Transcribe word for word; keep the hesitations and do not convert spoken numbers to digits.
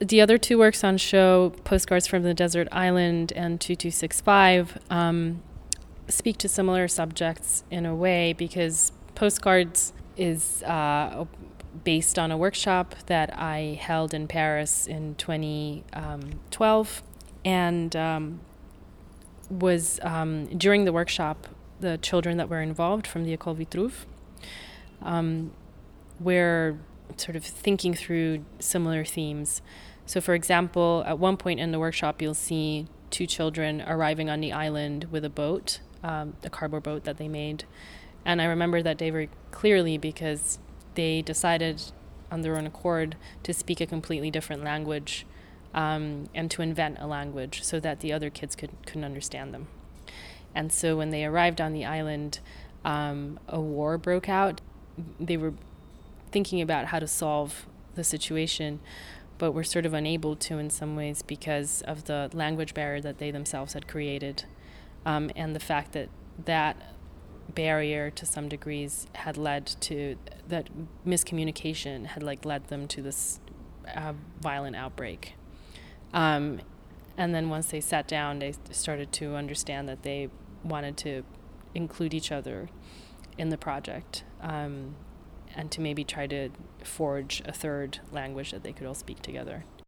the other two works on show, Postcards from the Desert Island and two two six five, um, speak to similar subjects in a way, because Postcards is uh, based on a workshop that I held in Paris in twenty twelve, and um, was um, during the workshop, the children that were involved from the École Vitruve um, were sort of thinking through similar themes. So, for example, at one point in the workshop, you'll see two children arriving on the island with a boat, um, a cardboard boat that they made. And I remember that day very clearly because they decided on their own accord to speak a completely different language um, and to invent a language so that the other kids could, couldn't understand them. And so when they arrived on the island, um, a war broke out. They were thinking about how to solve the situation, but were sort of unable to in some ways because of the language barrier that they themselves had created, um, and the fact that that barrier to some degrees had led to that miscommunication had like led them to this uh, violent outbreak. Um, and then once they sat down, they started to understand that they wanted to include each other in the project, um, and to maybe try to forge a third language that they could all speak together.